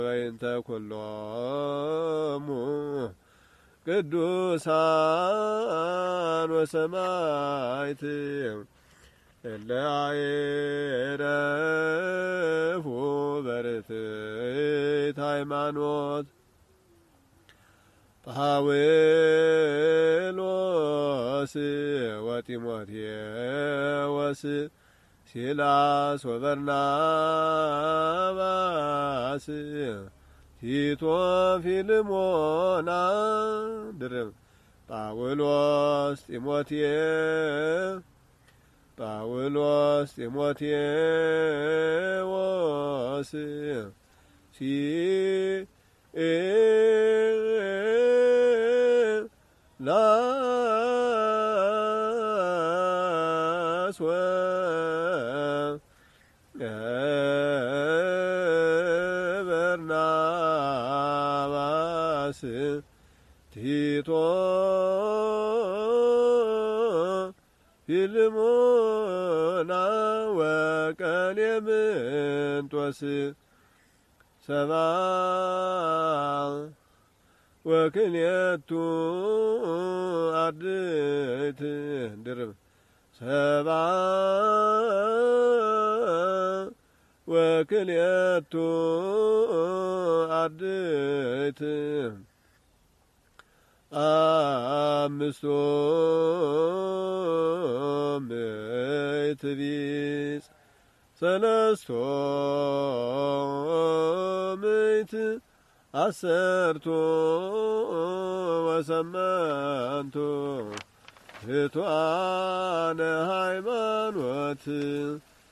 ወይንተ ኩሎሙ ቅዱሳን ወሰማዕት እለ አይረፉ በርትዕት ሃይማኖት ጳውሎስ ወጢሞቴዎስ ሲላስ ወበርናባስ ቲቶ ፊልሞና ድርብ ጳውሎስ ጢሞቴዎስ ሲላስ ወበርናባስ ቲቶ ፊልሞና ወቀሌምንጦስ ሰብአ ወክልኤቱ አርድእት ድርብ ሰብአ ወክልኤቱ አርድእት አምስቱ ምዕት ቢጽ ሰለስቱ ምዕት አሰርቱ ወሰመንቱ ህቱአነ ሃይማኖት